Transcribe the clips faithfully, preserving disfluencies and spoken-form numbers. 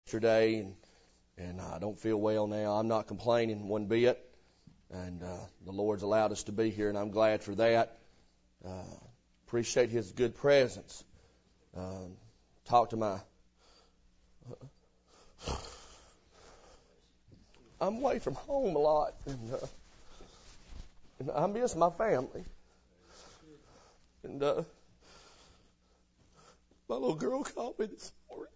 yesterday, and, and I don't feel well now. I'm not complaining one bit, and uh, the Lord's allowed us to be here, and I'm glad for that. Uh, appreciate His good presence. Uh, talk to my... I'm away from home a lot, and, uh, and I miss my family. And uh, my little girl called me this morning.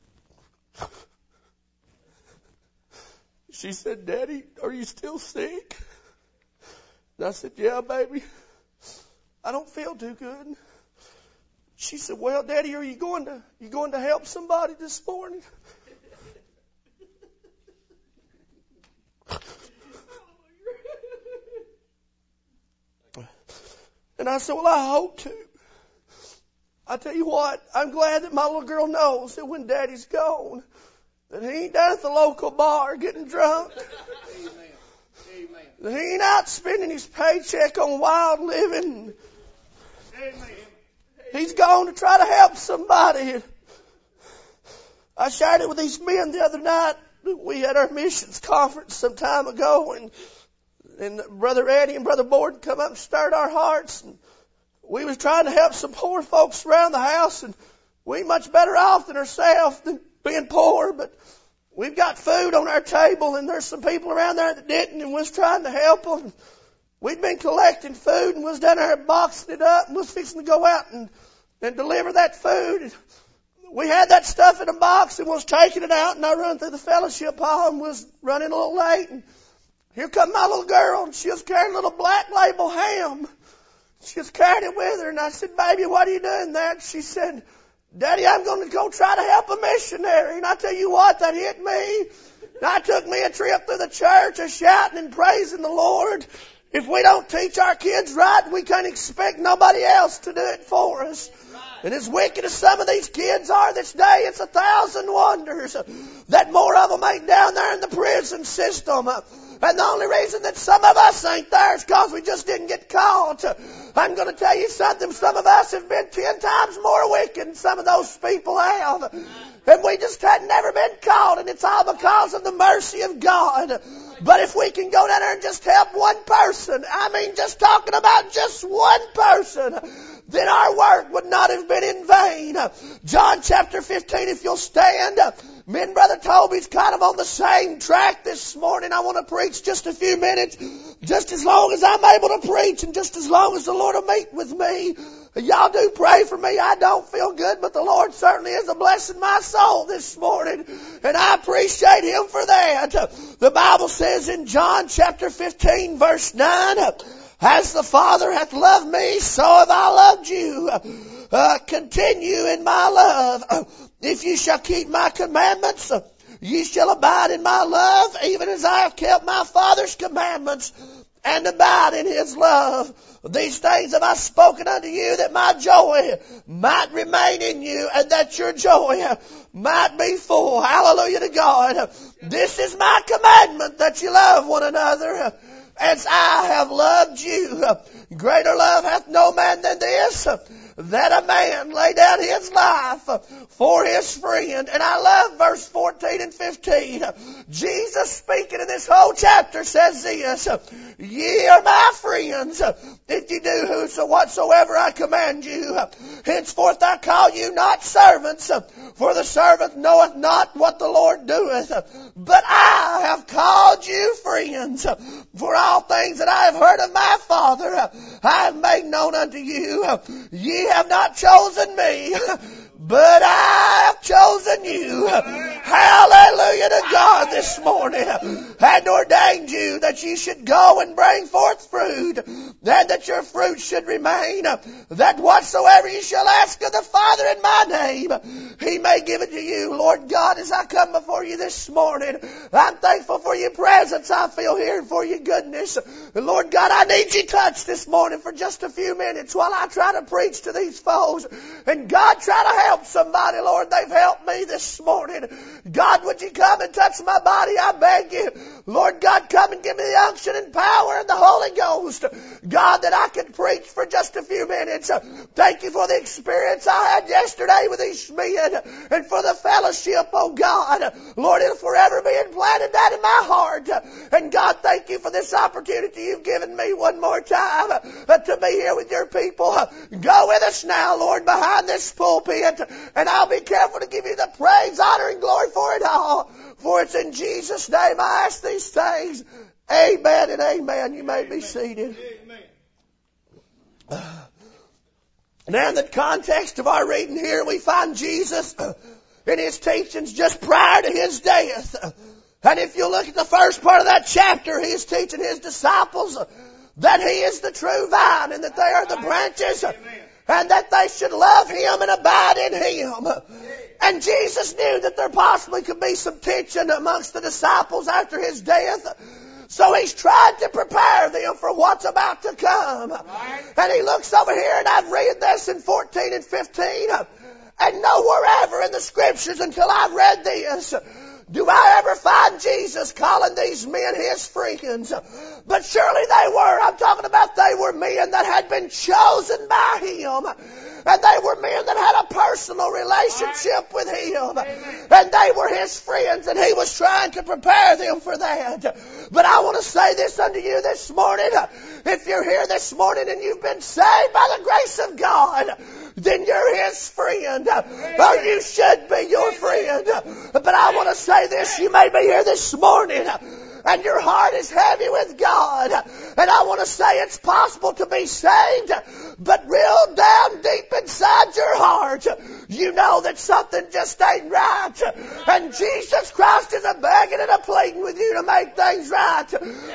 She said, "Daddy, are you still sick?" And I said, "Yeah, baby. I don't feel too good." She said, "Well, Daddy, are you going to you going to help somebody this morning?" And I said, "Well, I hope to." I tell you what, I'm glad that my little girl knows that when Daddy's gone, that he ain't down at the local bar getting drunk. Amen. Amen. That he ain't out spending his paycheck on wild living. Amen. He's gone to try to help somebody. I shared it with these men the other night. We had our missions conference some time ago, and and Brother Eddie and Brother Borden come up and stirred our hearts. And we was trying to help some poor folks around the house, and we ain't much better off than ourselves than being poor, but we've got food on our table, and there's some people around there that didn't, and was trying to help them. We'd been collecting food, and was down there boxing it up, and was fixing to go out and, and deliver that food. We had that stuff in a box, and was taking it out, and I run through the fellowship hall, and was running a little late, and here come my little girl, and she was carrying a little black label ham. She was carrying it with her, and I said, "Baby, what are you doing there?" And she said, "Daddy, I'm going to go try to help a missionary." And I tell you what, that hit me. That took me a trip through the church, a shouting and praising the Lord. If we don't teach our kids right, we can't expect nobody else to do it for us. And as wicked as some of these kids are this day, it's a thousand wonders that more of them ain't down there in the prison system. And the only reason that some of us ain't there is because we just didn't get caught. I'm going to tell you something. Some of us have been ten times more wicked than some of those people have. And we just had never been caught. And it's all because of the mercy of God. But if we can go down there and just help one person, I mean just talking about just one person, then our work would not have been in vain. John chapter fifteen, if you'll stand. Me and Brother Toby's kind of on the same track this morning. I want to preach just a few minutes, just as long as I'm able to preach and just as long as the Lord will meet with me. Y'all do pray for me. I don't feel good, but the Lord certainly is a blessing my soul this morning, and I appreciate Him for that. The Bible says in John chapter fifteen, verse nine, "As the Father hath loved me, so have I loved you. Uh, continue in my love. If you shall keep my commandments, ye shall abide in my love, even as I have kept my Father's commandments, and abide in His love. These things have I spoken unto you, that my joy might remain in you, and that your joy might be full." Hallelujah to God. This is my commandment, that you love one another as I have loved you. Greater love hath no man than this, that a man lay down his life for his friend. And I love verse fourteen and fifteen. Jesus speaking in this whole chapter says this, "Ye are my friends, if you do whoso whatsoever I command you. Henceforth I call you not servants, for the servant knoweth not what the Lord doeth. But I have called you friends, for all things that I have heard of my Father I have made known unto you. Ye have not chosen me, but I have chosen you." Hallelujah to God this morning. "And ordained you that ye should go and bring forth fruit, and that your fruit should remain, that whatsoever ye shall ask of the Father in my name, He may give it to you." Lord God, as I come before you this morning, I'm thankful for your presence I feel here, and for your goodness. And Lord God, I need your touch this morning for just a few minutes while I try to preach to these folks. And God, try to help somebody, Lord. They've helped me this morning. God, would you come and touch my body? I beg you. Lord God, come and give me the unction and power and the Holy Ghost. God, that I could preach for just a few minutes. Thank you for the experience I had yesterday with these men. communion and for the fellowship, oh God. Lord, it'll forever be implanted that in my heart. And God, thank you for this opportunity you've given me one more time to be here with your people. Go with us now, Lord, behind this pulpit, and I'll be careful to give you the praise, honor, and glory for it all. For it's in Jesus' name I ask these things. Amen and amen. You may be seated. Now, in the context of our reading here, we find Jesus in his teachings just prior to his death. And if you look at the first part of that chapter, he is teaching his disciples that he is the true vine and that they are the branches, and that they should love him and abide in him. And Jesus knew that there possibly could be some tension amongst the disciples after his death. So he's tried to prepare them for what's about to come. And he looks over here, and I've read this in fourteen and fifteen. And nowhere ever in the Scriptures until I've read this do I ever find Jesus calling these men his friends. But surely they were. I'm talking about they were men that had been chosen by him. And they were men that had a personal relationship with him. And they were his friends, and he was trying to prepare them for that. But I want to say this unto you this morning. If you're here this morning and you've been saved by the grace of God, then you're his friend. Or you should be your friend. But I want to say this. You may be here this morning and your heart is heavy with God. And I want to say it's possible to be saved, but real down deep inside your heart, you know that something just ain't right. And Jesus Christ is a begging and a pleading with you to make things right,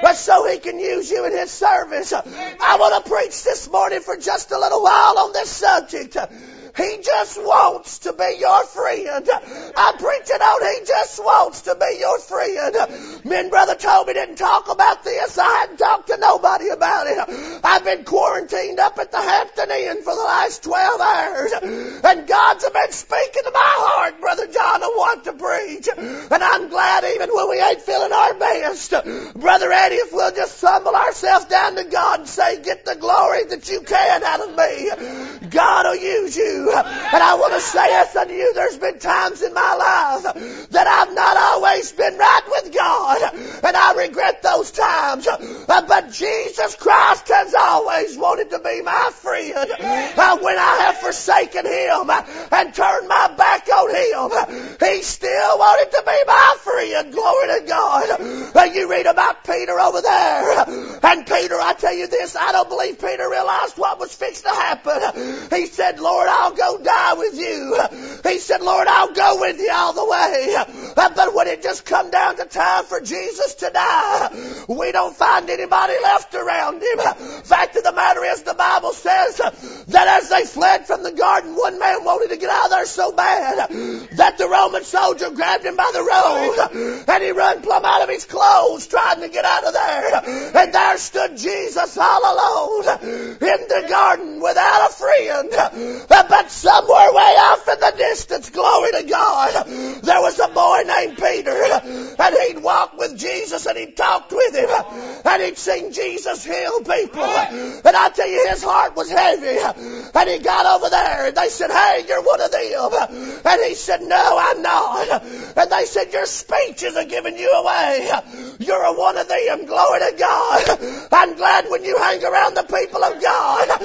so he can use you in his service. I want to preach this morning for just a little while on this subject. He just wants to be your friend. I'm preaching on he just wants to be your friend. Me and Brother Toby didn't talk about this. I hadn't talked to nobody about it. I've been quarantined up at the Hampton Inn for the last twelve hours. And God's been speaking to my heart, Brother John, I want to preach. And I'm glad even when we ain't feeling our best, Brother Eddie, if we'll just humble ourselves down to God and say, get the glory that you can out of me, God will use you. And I want to say this unto you, there's been times in my life that I've not always been right with God, and I regret those times. But Jesus Christ has always wanted to be my friend. When I have forsaken him and turned my back on him, he still wanted to be my friend. Glory to God. You read about Peter over there, and Peter, I tell you this, I don't believe Peter realized what was fixed to happen. He said, Lord, I'll go die with you. He said, Lord, I'll go with you all the way. But when it just come down to time for Jesus to die, we don't find anybody left around him. Fact of the matter is, the Bible says that as they fled from the garden, one man wanted to get out of there so bad that the Roman soldier grabbed him by the robe, and he run plumb out of his clothes trying to get out of there. And there stood Jesus all alone in the garden without a friend. But somewhere way off in the distance, glory to God, there was a boy named Peter, and he'd walk with Jesus and he'd talked with him, and he'd seen Jesus heal people. And I tell you, his heart was heavy. And he got over there, and they said, hey, you're one of them. And he said, no, I'm not. And they said, your speeches are giving you away. You're a one of them. Glory to God. I'm glad when you hang around the people of God,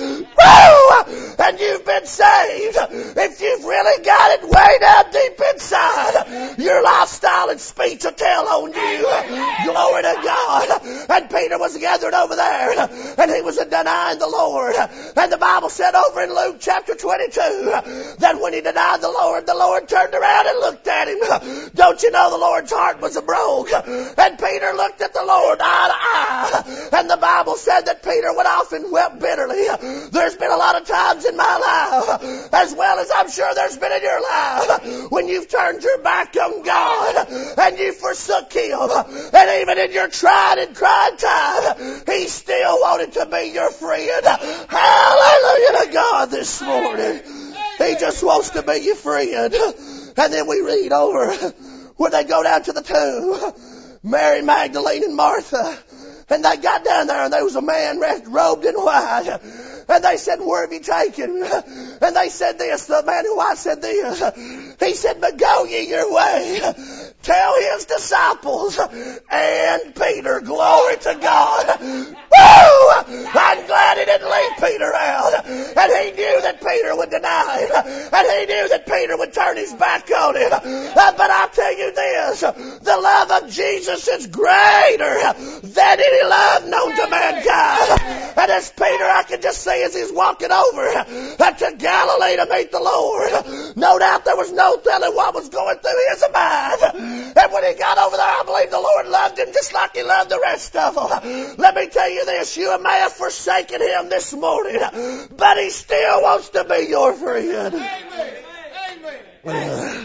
woo, and you've been saved. If you've really got it way down deep inside, your lifestyle and speech will tell on you. Glory to God. And Peter was gathered over there, and he was denying the Lord. And the Bible said over in Luke chapter twenty-two that when he denied the Lord, the Lord turned around and looked at him. Don't you know the Lord's heart was broke? And Peter looked at the Lord eye to eye. And the Bible said that Peter went off and wept bitterly. There's been a lot of times in my life, as well as I'm sure there's been in your life, when you've turned your back on God and you forsook him. And even in your tried and tried time, he still wanted to be your friend. Hallelujah to God this morning. He just wants to be your friend. And then we read over where they go down to the tomb, Mary Magdalene and Martha. And they got down there, and there was a man robed in white. And they said, where have you taken him? And they said this, the man who I said this. He said, but go ye your way. Tell his disciples and Peter, glory to God. Woo! I'm glad he didn't leave Peter out. And he knew that Peter would deny him. And he knew that Peter would turn his back on him. Uh, but I'll tell you this, the love of Jesus is greater than any love known to mankind. And as Peter, I can just see as he's walking over uh, to Galilee to meet the Lord, no doubt there was no telling what was going through his mind. And when he got over there, I believe the Lord loved him just like he loved the rest of them. Let me tell you this, you may have forsaken him this morning, but he still wants to be your friend. Amen. Amen.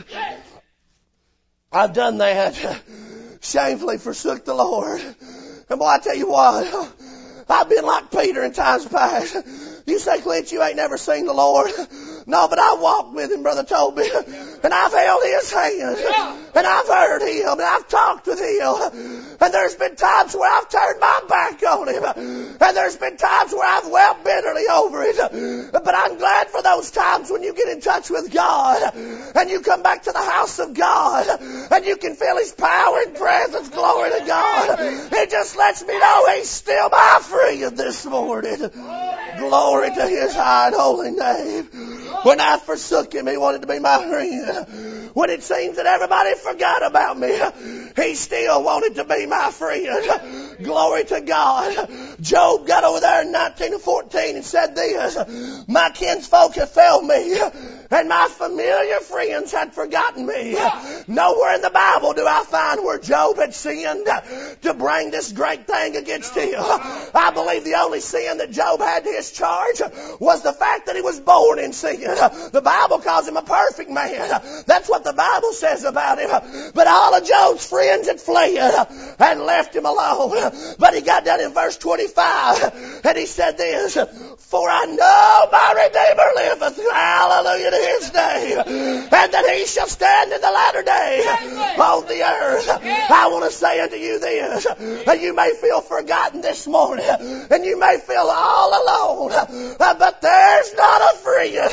I've done that. Shamefully forsook the Lord. And boy, I tell you what, I've been like Peter in times past. You say, Clint, you ain't never seen the Lord. No, but I walked with him, Brother Toby. And I've held his hand. And I've heard him. And I've talked with him. And there's been times where I've turned my back on him. And there's been times where I've wept bitterly over it. But I'm glad for those times when you get in touch with God. And you come back to the house of God. And you can feel his power and presence. Glory to God. It just lets me know he's still my friend this morning. Glory to his high and holy name. When I forsook him, he wanted to be my friend. When it seems that everybody forgot about me, he still wanted to be my friend. Glory to God. Job got over there in nineteen fourteen and said this, my kinsfolk have failed me, and my familiar friends had forgotten me. Nowhere in the Bible do I find where Job had sinned to bring this great thing against him. I believe the only sin that Job had to his charge was the fact that he was born in sin. The Bible calls him a perfect man. That's what the Bible says about him. But all of Job's friends had fled and left him alone. But he got down in verse twenty-five and he said this, for I know my Redeemer liveth, hallelujah to his name, and that he shall stand in the latter day on the earth. I want to say unto you this, and you may feel forgotten this morning, and you may feel all alone, but there's not a friend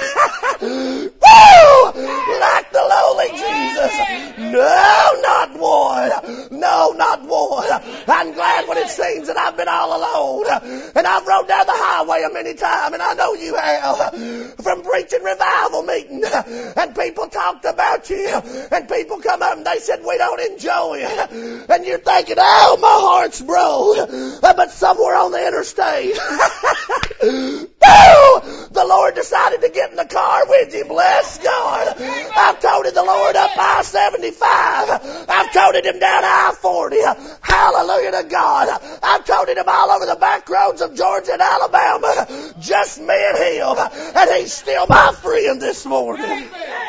woo, like the lowly Jesus. No, not one. No, not one. I'm glad when it seems that I've been all alone, and I've rode down the highway a many times, and I know you have, from preaching revival meeting, and people talked about you, and people come up and they said, we don't enjoy it. And you're thinking, oh, my heart's broke. But somewhere on the interstate, the Lord decided to get in the car with you. Bless God. I've toted the Lord up I seventy-five. I've toted him down I forty. Hallelujah to God. I've toted him all over the back roads of Georgia and Alabama. Just me and him. And he's still my friend this morning.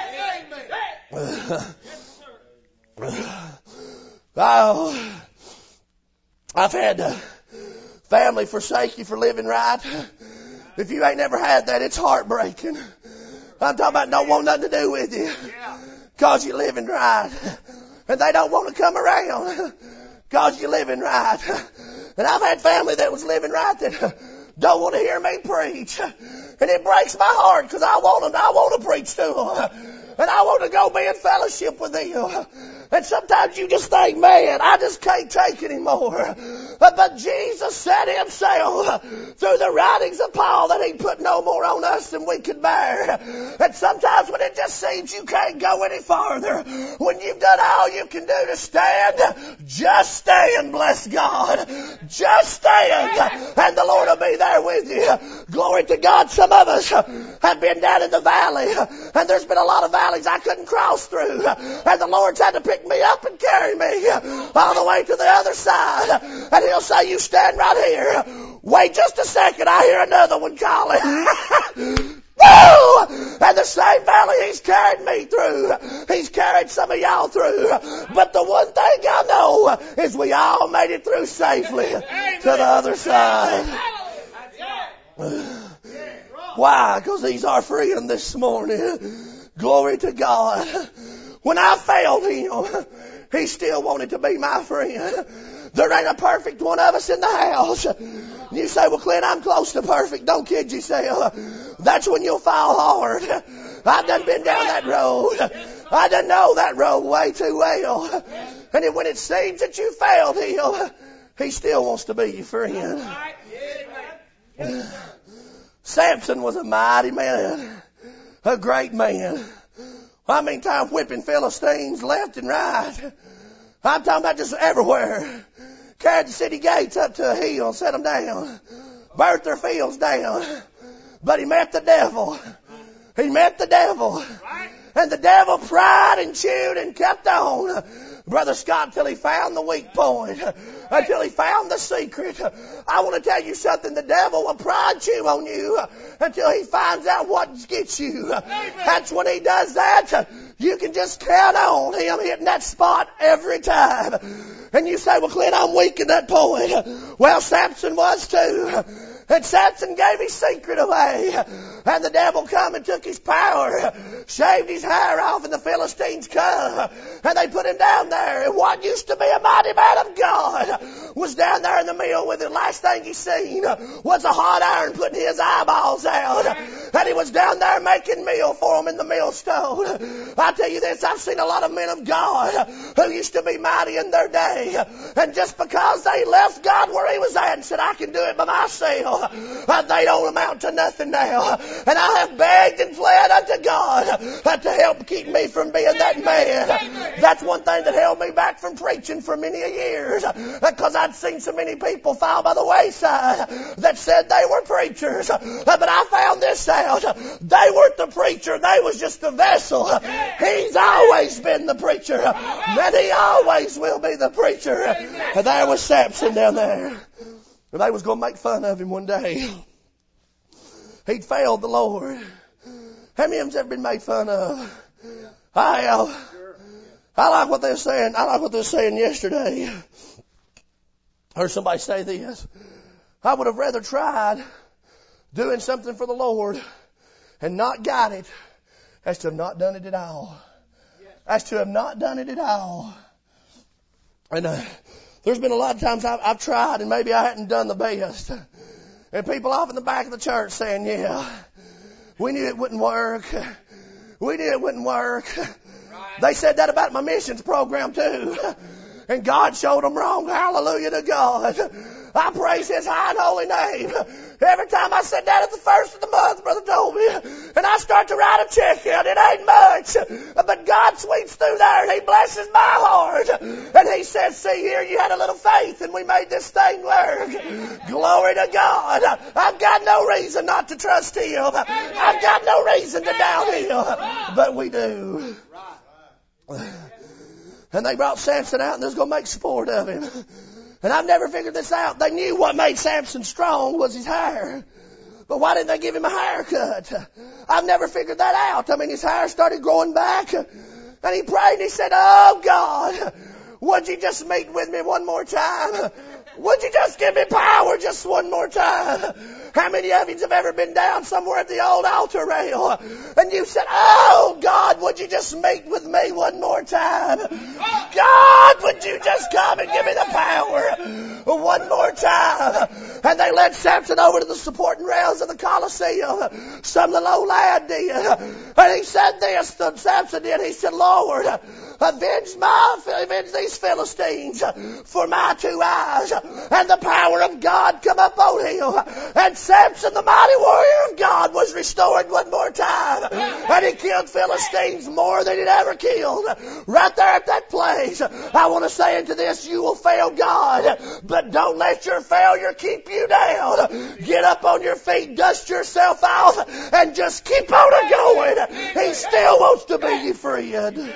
Oh, I've had uh, family forsake you for living right. If you ain't never had that, it's heartbreaking. I'm talking about don't want nothing to do with you because you're living right. And they don't want to come around because you're living right. And I've had family that was living right that don't want to hear me preach. And it breaks my heart because I want them, I want to preach to them. And I want to go be in fellowship with them. And sometimes you just think, man, I just can't take it anymore. But Jesus said himself through the writings of Paul that he put no more on us than we could bear. And sometimes when it just seems you can't go any farther, when you've done all you can do to stand, just stand, bless God. Just stand. And the Lord will be there with you. Glory to God. Some of us have been down in the valley, and there's been a lot of valleys I couldn't cross through. And the Lord's had to pick me up and carry me all the way to the other side. And he'll say, you stand right here. Wait just a second. I hear another one calling. Woo! And the same valley he's carried me through, he's carried some of y'all through. But the one thing I know is we all made it through safely to the other side. Why? Because he's our friend this morning. Glory to God. When I failed him, he still wanted to be my friend. There ain't a perfect one of us in the house. You say, well, Clint, I'm close to perfect. Don't kid yourself. That's when you'll fall hard. I done been down that road. I done know that road way too well. And when it seems that you failed him, he still wants to be your friend. Samson was a mighty man. A great man. I mean, time whipping Philistines left and right. I'm talking about just everywhere. Carried the city gates up to a hill, set them down. Burnt their fields down. But he met the devil. He met the devil. And the devil pried and chewed and kept on. Brother Scott, until he found the weak point. Until he found the secret. I want to tell you something. The devil will pry and chew on you until he finds out what gets you. That's when he does that. You can just count on him hitting that spot every time. And you say, well, Clint, I'm weak at that point. Well, Samson was too. And Samson gave his secret away. And the devil come and took his power, shaved his hair off, and the Philistines come. And they put him down there. And what used to be a mighty man of God was down there in the mill with him. Last thing he seen was a hot iron putting his eyeballs out. And he was down there making meal for him in the millstone. I tell you this, I've seen a lot of men of God who used to be mighty in their day. And just because they left God where he was at and said, I can do it by myself, they don't amount to nothing now. And I have begged and fled unto God to help keep me from being that man. That's one thing that held me back from preaching for many years, because I'd seen so many people fall by the wayside that said they were preachers. But I found this out. They weren't the preacher. They was just the vessel. He's always been the preacher. And he always will be the preacher. And there was Samson down there. And they was going to make fun of him one day. He'd failed the Lord. How many of them's ever been made fun of? I have. I like what they're saying. I like what they're saying yesterday. I heard somebody say this. I would have rather tried doing something for the Lord and not got it as to have not done it at all. As to have not done it at all. And uh, there's been a lot of times I've, I've tried and maybe I hadn't done the best. And people off in the back of the church saying, yeah, we knew it wouldn't work. We knew it wouldn't work. They said that about my missions program too. And God showed them wrong. Hallelujah to God. I praise His high and holy name. Every time I sit down at the first of the month, Brother Toby, and I start to write a check out, it ain't much. But God sweeps through there and He blesses my heart. And He says, see here, you had a little faith and we made this thing work. Glory to God. I've got no reason not to trust Him. I've got no reason to doubt Him. But we do. And they brought Samson out and they was going to make sport of him. And I've never figured this out. They knew what made Samson strong was his hair. But why didn't they give him a haircut? I've never figured that out. I mean, his hair started growing back. And he prayed and he said, oh God, would you just meet with me one more time? Would you just give me power just one more time? How many of you have ever been down somewhere at the old altar rail and you said, oh God, would you just meet with me one more time? God, would you just come and give me the power one more time? And they led Samson over to the supporting rails of the Colosseum. Some little old lad did. And he said this, Samson did, he said, Lord, avenge my, avenge these Philistines for my two eyes. And the power of God come up on him. And Samson, the mighty warrior of God, was restored one more time. And he killed Philistines more than he'd ever killed. Right there at that place. I want to say into this, you will fail God, but don't let your failure keep you down. Get up on your feet, dust yourself off, and just keep on going. He still wants to be your friend.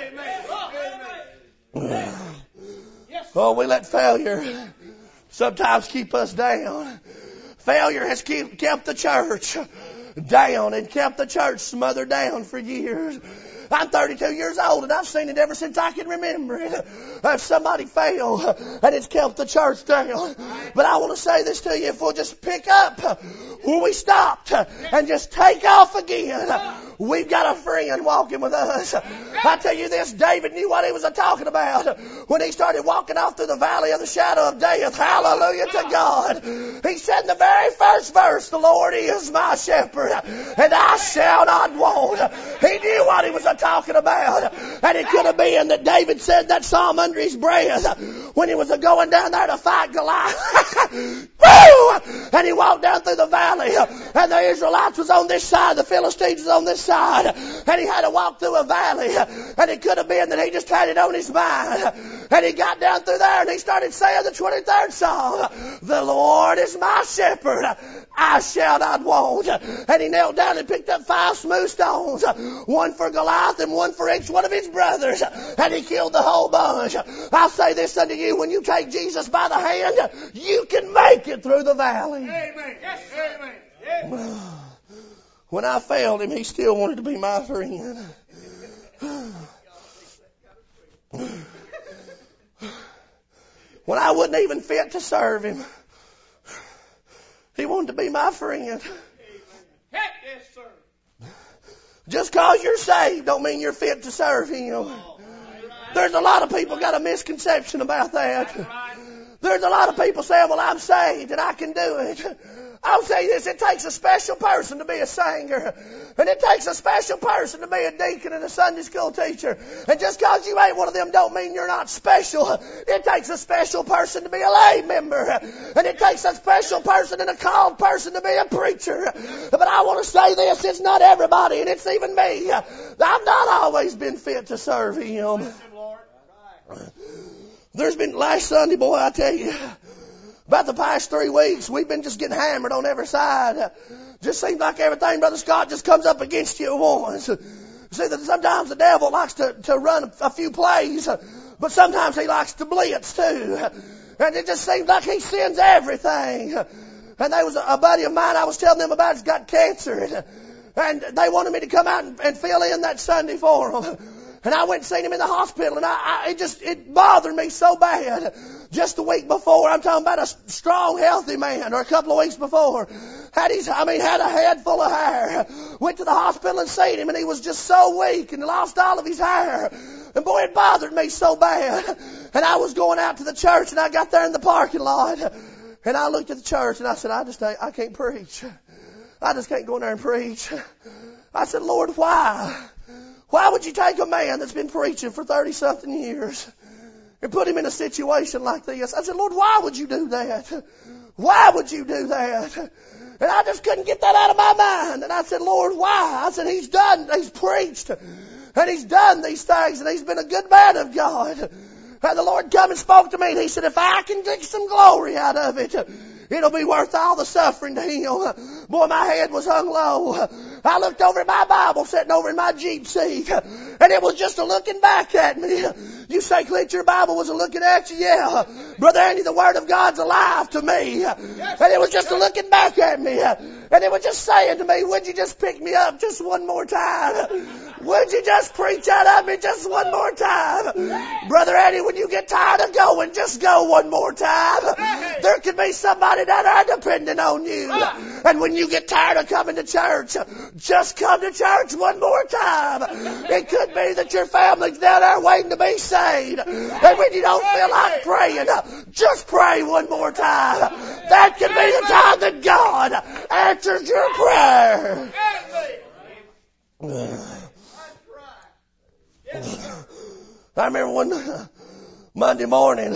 Oh, we let failure sometimes keep us down. Failure has keep, kept the church down and kept the church smothered down for years. I'm thirty-two years old and I've seen it ever since I can remember it. if somebody fell and it's kept the church down. But I want to say this to you, if we'll just pick up where we stopped and just take off again, we've got a friend walking with us. I tell you this, David knew what he was talking about when he started walking off through the valley of the shadow of death. Hallelujah to God. He said in the very first verse, the Lord is my shepherd and I shall not want. He knew what he was talking about. And it could have been that David said that psalm under his breath when he was going down there to fight Goliath. Woo! And he walked down through the valley and the Israelites was on this side, the Philistines was on this side, and he had to walk through a valley. And it could have been that he just had it on his mind. And he got down through there and he started saying the twenty-third Psalm, the Lord is my shepherd, I shall not want. And he knelt down and picked up five smooth stones, one for Goliath and one for each one of his brothers, and he killed the whole bunch. I'll say this unto you, when you take Jesus by the hand, you can make it through the valley. Amen. Yes, amen. Yes. When I failed him, he still wanted to be my friend. When I wasn't even fit to serve him, he wanted to be my friend. Yes, sir. Just cause you're saved don't mean you're fit to serve him. There's a lot of people got a misconception about that. There's a lot of people saying, well, I'm saved and I can do it. I'll say this, it takes a special person to be a singer. And it takes a special person to be a deacon and a Sunday school teacher. And just because you ain't one of them don't mean you're not special. It takes a special person to be a lay member. And it takes a special person and a called person to be a preacher. But I want to say this, it's not everybody, and it's even me. I've not always been fit to serve him. There's been, last Sunday, boy, I tell you, about the past three weeks, we've been just getting hammered on every side. Just seems like everything, Brother Scott, just comes up against you at once. See, that sometimes the devil likes to, to run a few plays, but sometimes he likes to blitz too. And it just seems like he sends everything. And there was a buddy of mine I was telling them about, he's got cancer. And, and they wanted me to come out and, and fill in that Sunday for him. And I went and seen him in the hospital, and I, I, it just, it bothered me so bad. Just the week before, I'm talking about a strong, healthy man, or a couple of weeks before, had his, I mean, had a head full of hair. Went to the hospital and seen him, and he was just so weak and lost all of his hair. And boy, it bothered me so bad. And I was going out to the church, and I got there in the parking lot, and I looked at the church, and I said, I just, I can't preach. I just can't go in there and preach. I said, Lord, why? Why would you take a man that's been preaching for thirty-something years and put him in a situation like this? I said, Lord, why would you do that? Why would you do that? And I just couldn't get that out of my mind. And I said, Lord, why? I said, he's done, he's preached, and he's done these things, and he's been a good man of God. And the Lord come and spoke to me, and he said, if I can get some glory out of it, it'll be worth all the suffering to him. Boy, my head was hung low. I looked over at my Bible sitting over in my Jeep seat, and it was just a looking back at me. You say, Clint, your Bible was a looking at you? Yeah. Brother Andy, the Word of God's alive to me. And it was just a looking back at me. And it was just saying to me, would you just pick me up just one more time? Would you just preach out of me just one more time? Brother Andy, when you get tired of going, just go one more time. There could be somebody that are depending on you. And when you get tired of coming to church, just come to church one more time. It could be that your family's down there waiting to be saved. And when you don't feel like praying, just pray one more time. That could be the time that God answers your prayer. I remember one Monday morning,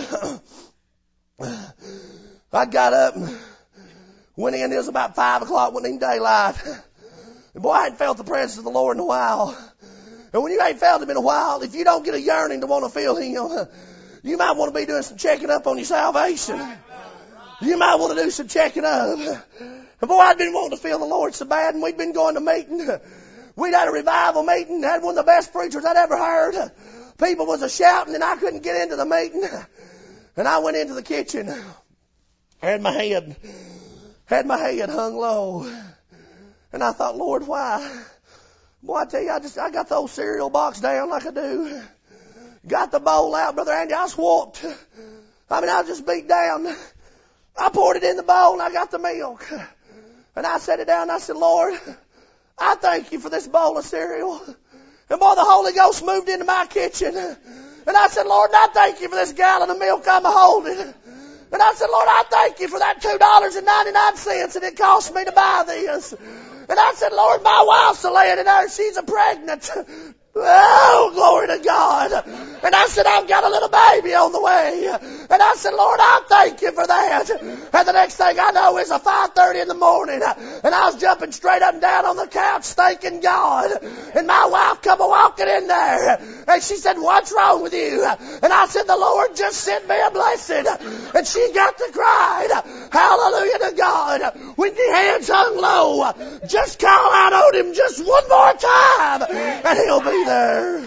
I got up and went in. It was about five o'clock, wasn't even daylight. And boy, I hadn't felt the presence of the Lord in a while. And when you ain't felt Him in a while, if you don't get a yearning to want to feel Him, you might want to be doing some checking up on your salvation. You might want to do some checking up. And boy, I'd been wanting to feel the Lord so bad, and we'd been going to meeting. We'd had a revival meeting, had one of the best preachers I'd ever heard. People was a shouting, and I couldn't get into the meeting. And I went into the kitchen, had my head, had my head hung low. And I thought, Lord, why? Boy, I tell you, I just, I got the old cereal box down like I do. got the bowl out, Brother Andy. I was whooped. I mean, I was just beat down. I poured it in the bowl and I got the milk. And I set it down and I said, Lord, I thank you for this bowl of cereal. And boy, the Holy Ghost moved into my kitchen. And I said, Lord, I thank you for this gallon of milk I'm holding. And I said, Lord, I thank you for that two dollars and ninety-nine cents that it cost me to buy this. And I said, Lord, my wife's a laying in there. She's a pregnant. Oh, glory to God. And I said, I've got a little baby on the way. And I said, Lord, I thank you for that. And the next thing I know, it's a five thirty in the morning. And I was jumping straight up and down on the couch thanking God. And my wife come walking in there. And she said, what's wrong with you? And I said, the Lord just sent me a blessing. And she got to cry. Hallelujah to God. When your hands hung low, just call out on him just one more time. And he'll be there.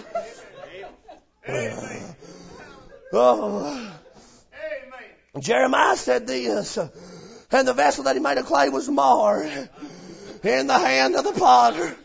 Amen. Oh. Amen. Jeremiah said this, and the vessel that he made of clay was marred in the hand of the potter.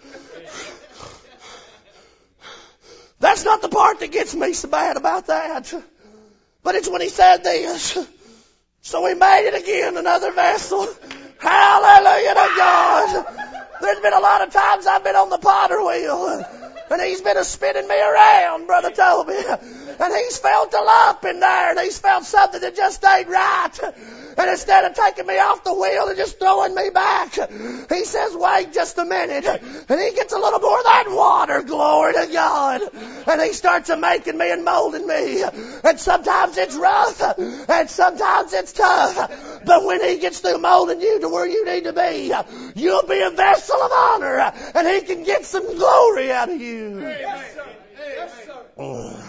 That's not the part that gets me so bad about that. But it's when he said this. So he made it again, another vessel. Hallelujah to God. There's been a lot of times I've been on the potter wheel. And he's been a spinning me around, Brother Toby. And he's felt a lump in there. And he's felt something that just ain't right. And instead of taking me off the wheel and just throwing me back, he says, wait just a minute. And he gets a little more of that water, glory to God. And he starts a making me and molding me. And sometimes it's rough. And sometimes it's tough. But when he gets through molding you to where you need to be, you'll be a vessel of honor. And he can get some glory out of you. Yes, sir. Yes, sir.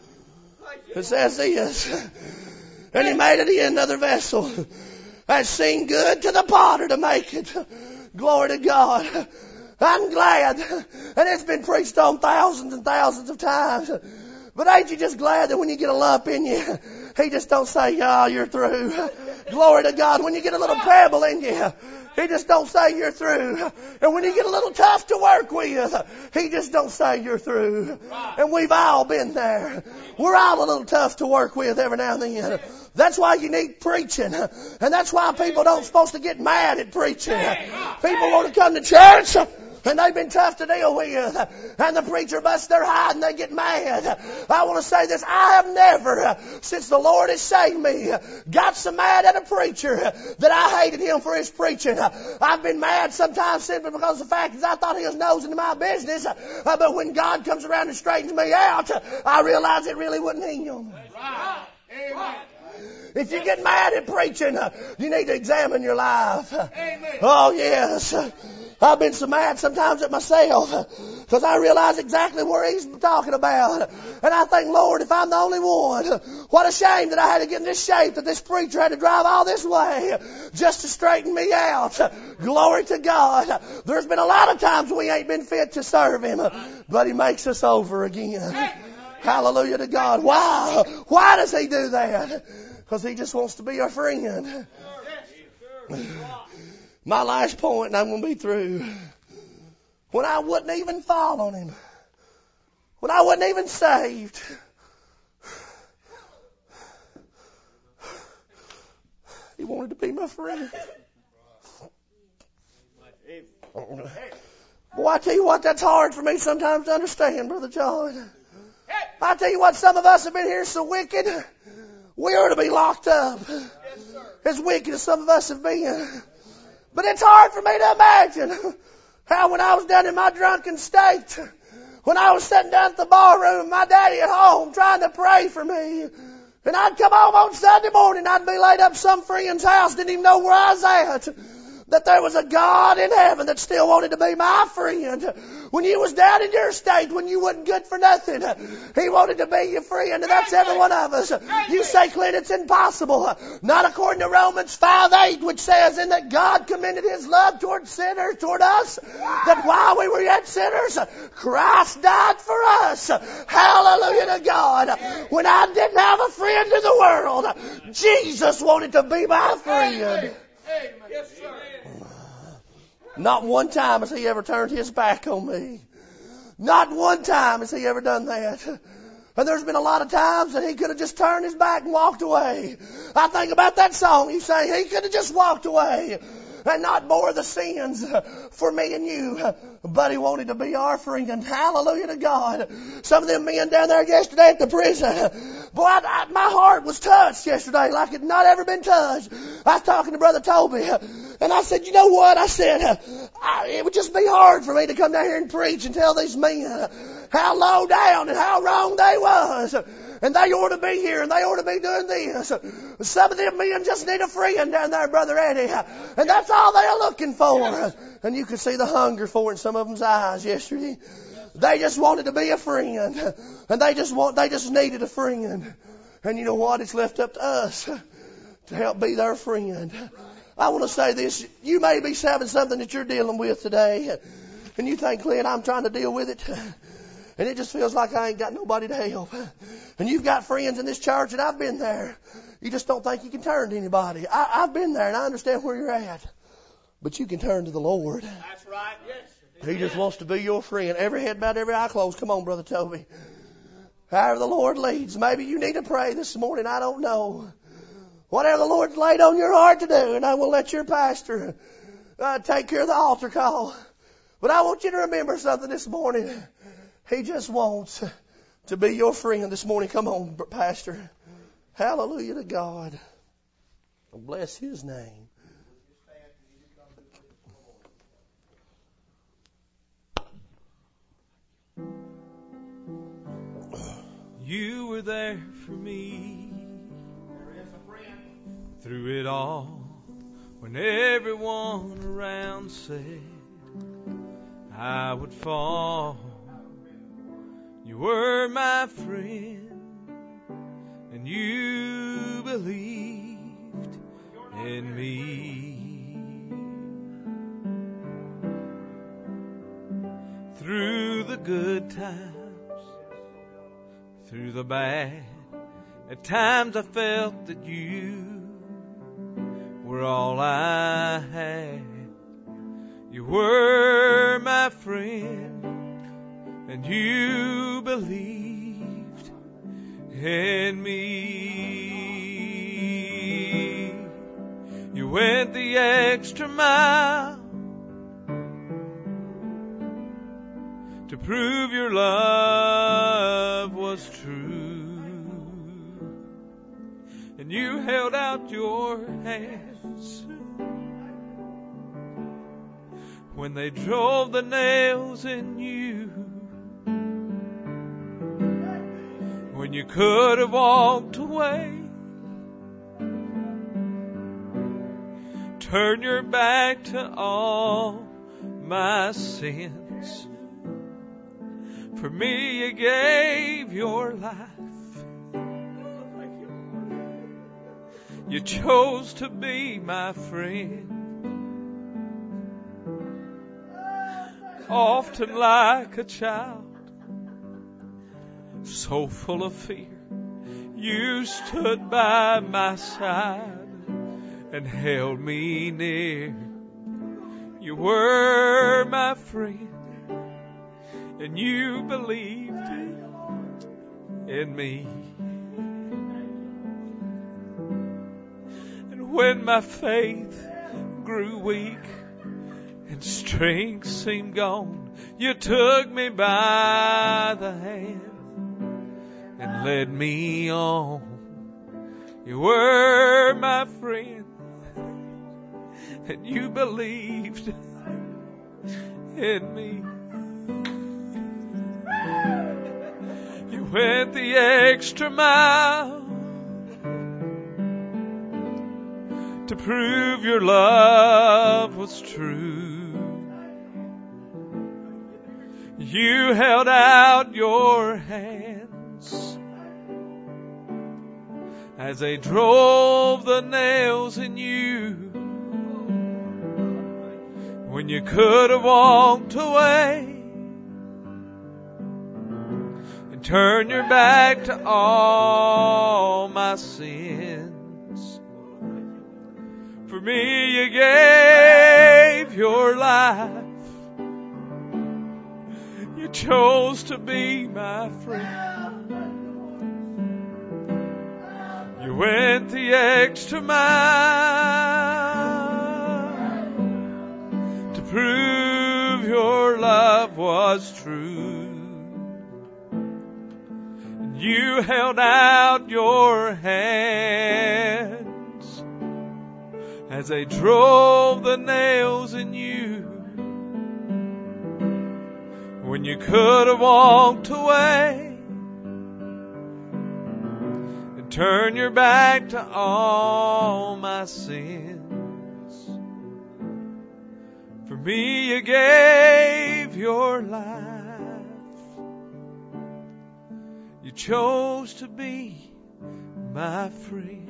It says this. And he made it in another vessel. That seemed good to the potter to make it. Glory to God. I'm glad. And it's been preached on thousands and thousands of times. But ain't you just glad that when you get a lump in you, he just don't say, oh, you're through. Glory to God. When you get a little pebble in you, he just don't say you're through. And when you get a little tough to work with, he just don't say you're through. And we've all been there. We're all a little tough to work with every now and then. That's why you need preaching. And that's why people don't supposed to get mad at preaching. People want to come to church and they've been tough to deal with. And the preacher busts their hide and they get mad. I want to say this. I have never, since the Lord has saved me, got so mad at a preacher that I hated him for his preaching. I've been mad sometimes simply because of the fact that I thought he was nosing into my business. But when God comes around and straightens me out, I realize it really wasn't him. Right. Amen. If you get mad at preaching, you need to examine your life. Amen. Oh, yes. I've been so mad sometimes at myself because I realize exactly where he's talking about. And I think, Lord, if I'm the only one, what a shame that I had to get in this shape, that this preacher had to drive all this way just to straighten me out. Glory to God. There's been a lot of times we ain't been fit to serve him, but he makes us over again. Hallelujah to God. Why? Why does he do that? Because he just wants to be our friend. My last point, and I'm going to be through. When I wouldn't even fall on him. When I wasn't even saved. He wanted to be my friend. Boy, I tell you what, that's hard for me sometimes to understand, Brother John. I tell you what, some of us have been here so wicked, we ought to be locked up. As wicked as some of us have been. But it's hard for me to imagine how when I was down in my drunken state, when I was sitting down at the bar room, my daddy at home trying to pray for me, and I'd come home on Sunday morning, I'd be laid up some friend's house, didn't even know where I was at, that there was a God in heaven that still wanted to be my friend. When you was down in your state, when you wasn't good for nothing, he wanted to be your friend, and that's every one of us. You say, Clint, it's impossible. Not according to Romans five eight, which says, in that God commended his love toward sinners, toward us, that while we were yet sinners, Christ died for us. Hallelujah to God. When I didn't have a friend in the world, Jesus wanted to be my friend. Amen. Yes, sir. Not one time has he ever turned his back on me. Not one time has he ever done that. And there's been a lot of times that he could have just turned his back and walked away. I think about that song you sang. He could have just walked away and not bore the sins for me and you. But he wanted to be our friend. Hallelujah to God. Some of them men down there yesterday at the prison, boy, I, I, my heart was touched yesterday like it had not ever been touched. I was talking to Brother Toby, and I said, you know what? I said, I, it would just be hard for me to come down here and preach and tell these men how low down and how wrong they was. And they ought to be here, and they ought to be doing this. Some of them men just need a friend down there, Brother Eddie. And that's all they're looking for. And you could see the hunger for it in some of them's eyes yesterday. They just wanted to be a friend. And they just want, they just needed a friend. And you know what? It's left up to us to help be their friend. I want to say this. You may be having something that you're dealing with today. And you think, Clint, I'm trying to deal with it. And it just feels like I ain't got nobody to help. And you've got friends in this church, and I've been there. You just don't think you can turn to anybody. I, I've been there, and I understand where you're at. But you can turn to the Lord. That's right. Yes. He just wants to be your friend. Every head bowed, every eye closed. Come on, Brother Toby. However the Lord leads. Maybe you need to pray this morning. I don't know. Whatever the Lord's laid on your heart to do, and I will let your pastor uh, take care of the altar call. But I want you to remember something this morning. He just wants to be your friend this morning. Come on, Pastor. Hallelujah to God. Bless His name. You were there for me through it all, when everyone around said I would fall. You were my friend, and you believed in me. Through the good times, through the bad, at times I felt that you were all I had. You were my friend, and you believed in me. You went the extra mile to prove your love was true. And you held out your hands when they drove the nails in you. When you could have walked away, turn your back to all my sins. For me you gave your life. You chose to be my friend. Often like a child, so full of fear, you stood by my side and held me near. You were my friend, and you believed in me. And when my faith grew weak and strength seemed gone, you took me by the hand and led me on. You were my friend, and you believed in me. You went the extra mile to prove your love was true. You held out your hands as they drove the nails in you. When you could have walked away and turned your back to all my sins. For me you gave your life. You chose to be my friend. You went the extra mile to prove your love was true. And you held out your hands as they drove the nails in you. When you could have walked away and turned your back to all my sins. For me you gave your life. You chose to be my friend.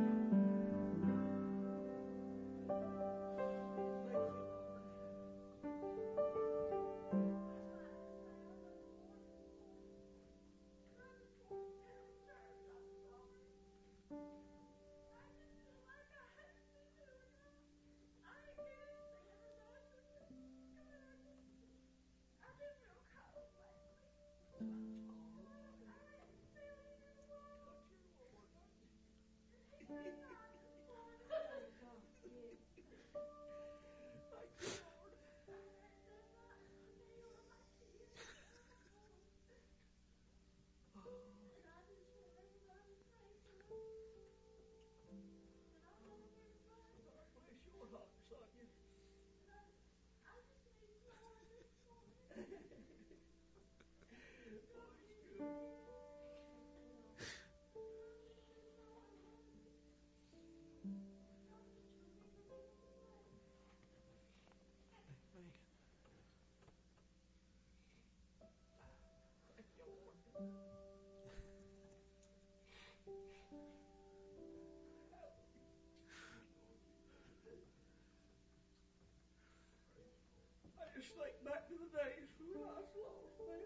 Just think back to the days when I was lost, man.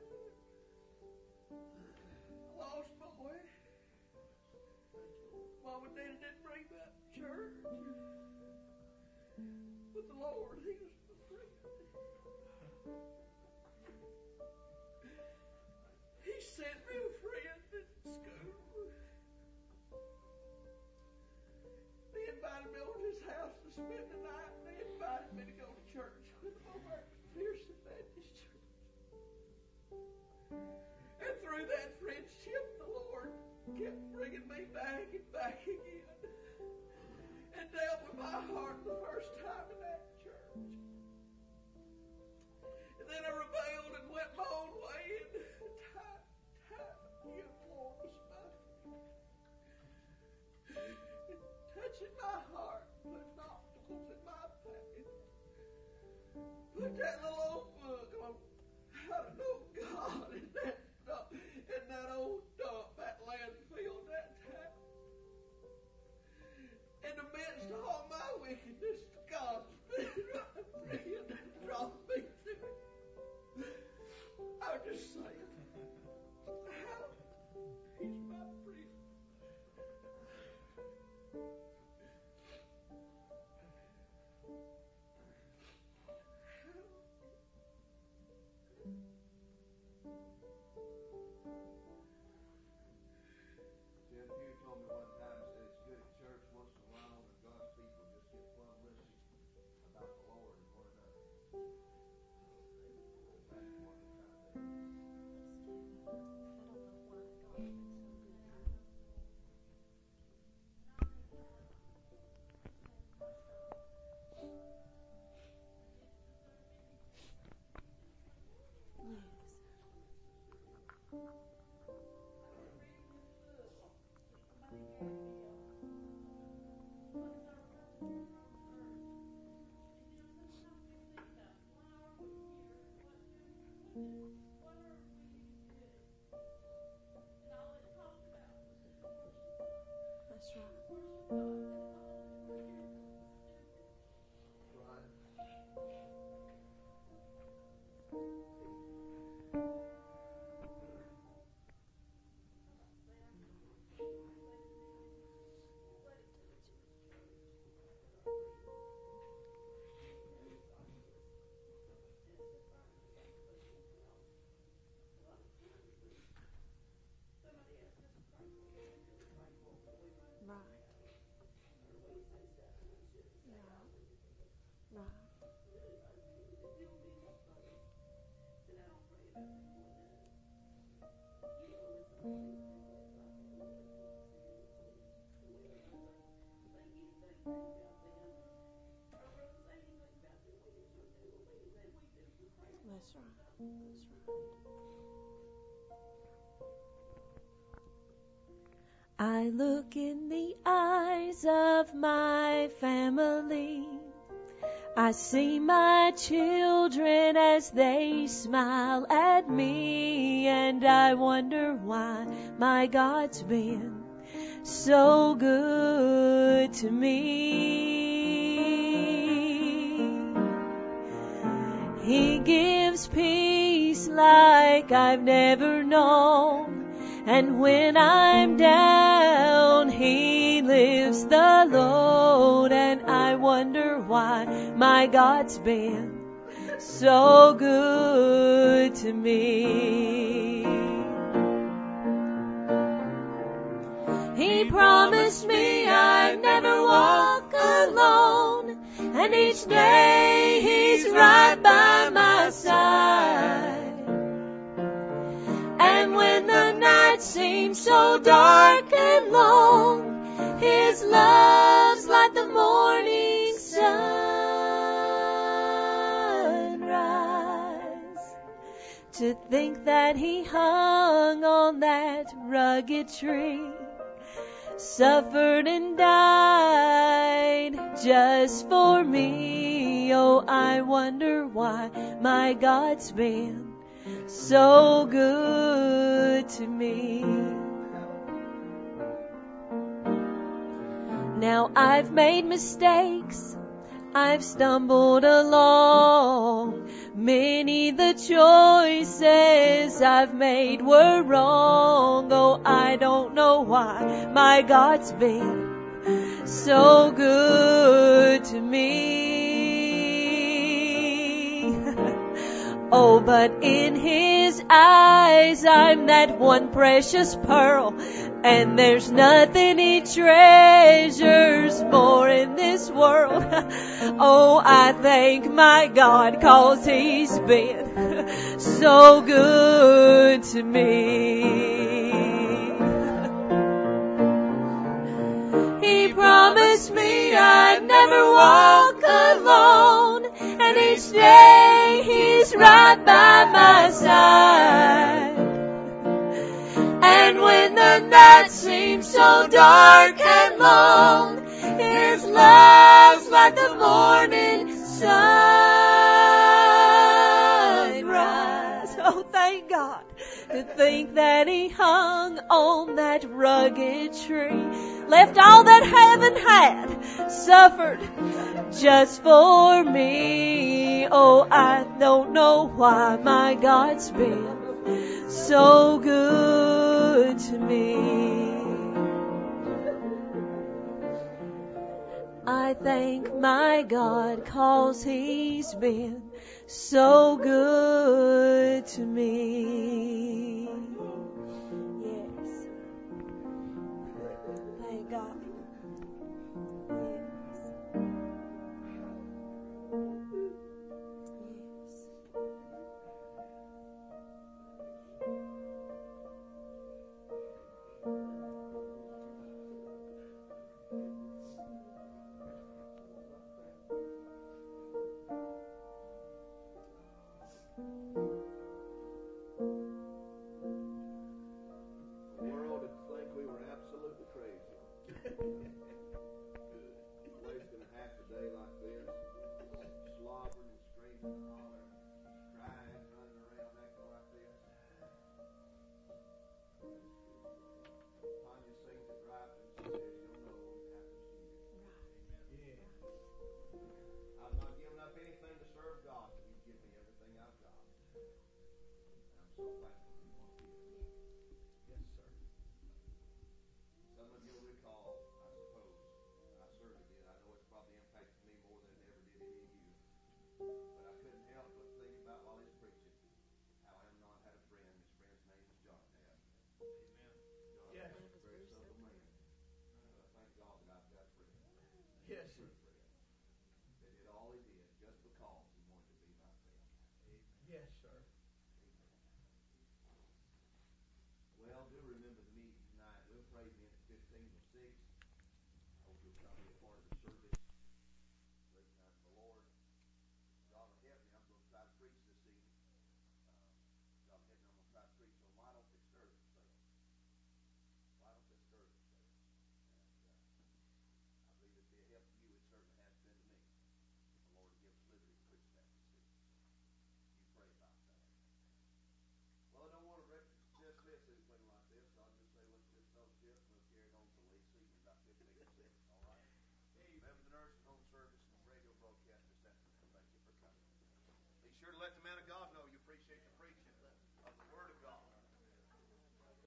Lost boy. Mom and Daddy didn't bring me up to church. But the Lord, He was my friend. He sent me a friend at school. They invited me over to his house to spend the night. They invited me to go to church with them over at Pearson Baptist Church. And through that friendship, the Lord kept bringing me back and back again. And dealt with my heart the first time in that church. And then I rebelled and went my own way. And time, time again, the Lord was my friend. Touching my heart, putting obstacles in my path. Put that little old book on how to know God in that, in that old dump, that landfill, that town. In the midst of all my wickedness, God's been my friend and drawn me to Him. I'm just saying, how He's my friend. That's right. That's right. I look in the eyes of my family. I see my children as they smile at me, and I wonder why my God's been so good to me. He gives peace like I've never known, and when I'm down, He lifts the load, and I wonder why my God's been so good to me. He promised me I'd never walk alone, and each day He's right by my side. And when the night seems so dark and long, His love's like the morning sunrise. To think that He hung on that rugged tree, suffered and died just for me. Oh, I wonder why my God's been so good to me. Now I've made mistakes, I've stumbled along. Many the choices I've made were wrong. Oh, I don't know why my God's been so good to me. Oh, but in His eyes I'm that one precious pearl, and there's nothing He treasures more in this world. Oh, I thank my God, 'cause He's been so good to me. He promised me I'd never walk alone, and each day He's right by my side. And when the night seems so dark and long, His love's like the morning sunrise. Oh, thank God. To think that He hung on that rugged tree, left all that heaven had, suffered just for me. Oh, I don't know why my God's been so good to me. I thank my God, 'cause He's been so good to me. Yes. Thank God. Yes.